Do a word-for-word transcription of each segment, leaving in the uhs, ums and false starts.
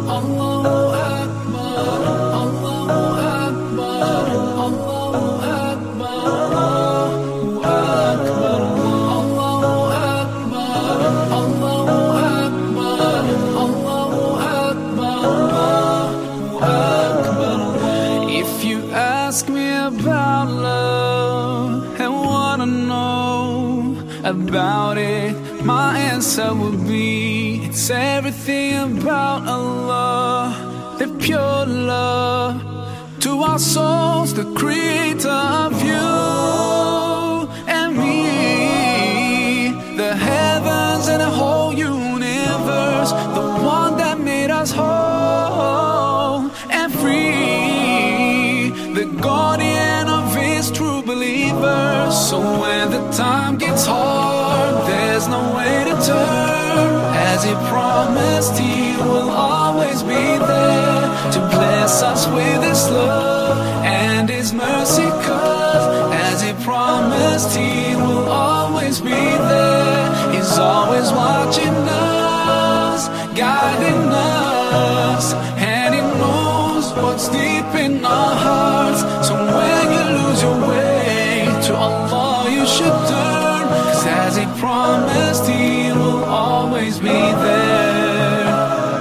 Allahu Akbar, Allahu Akbar, Allahu Akbar, Allahu Akbar, Allahu Akbar, Allahu Akbar, Allahu Akbar, Allahu Akbar. If you ask me about love and wanna know about it, my answer would be it's everything about Allah, the pure love to our souls, the creator of you and me, the heavens and the whole universe, the one that made us whole and free, the guardian of his true believers. So when the time gets hard, there's no way to turn, as he promised he will always be there to bless us with his love and his mercy. Cause as he promised he will always be there, he's always watching us, guiding us, and he knows what's deep in our hearts. So when you lose your way, to Allah you should turn, cause as he promised he will always be there.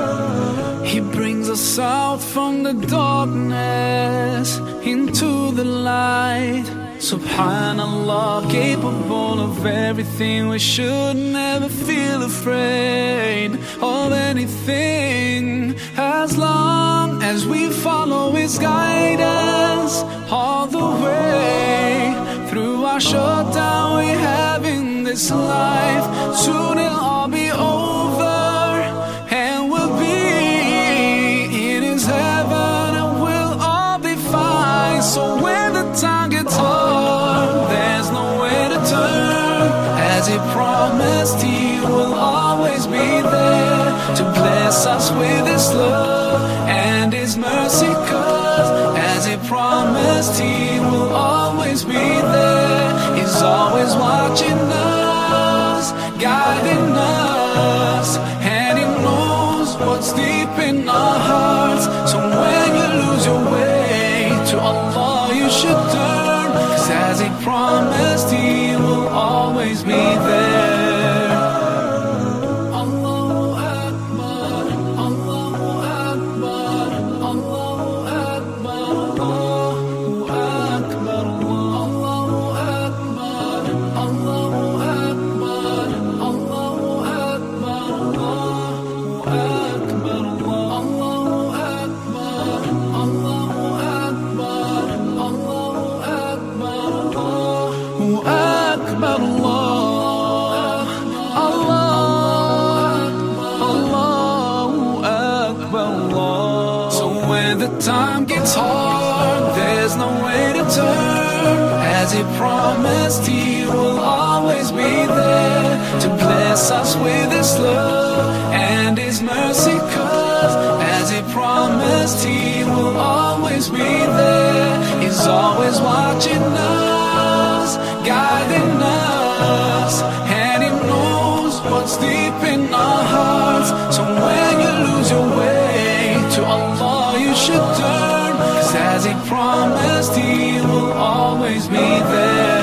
He brings us out from the darkness into the light. Subhanallah, capable of everything. We should never feel afraid of anything, as long as we follow his guidance all the way through our showdown we have in this life. Soon it'll all be over and we'll be in his heaven and we'll all be fine. So when the time gets hard, there's no way to turn, as he promised he will always be there to bless us with his love and his mercy. Cause as he promised he will always be there, he's always watching us, guiding us, and he knows what's deep in our hearts. So when you lose your way, to Allah you should turn, cause as he promised he will always be there. Allahu Akbar, Allahu Akbar, Allahu Akbar, Allahu Akbar, Allahu Akbar, Allahu Akbar, Allahu Akbar, Allahu Akbar, Allahu Akbar, Allahu Akbar, Allahu Akbar, Allahu Akbar, Allahu Akbar, Allah. So when the time gets hard, there's no way to turn, as he promised he will always be there to bless us with his love and his mercy. Cause as he promised he will always be there, he's always watching us, guiding us, and he knows what's deep in our hearts. So when you lose your way, to Allah you should turn, cause as he promised he will always be there.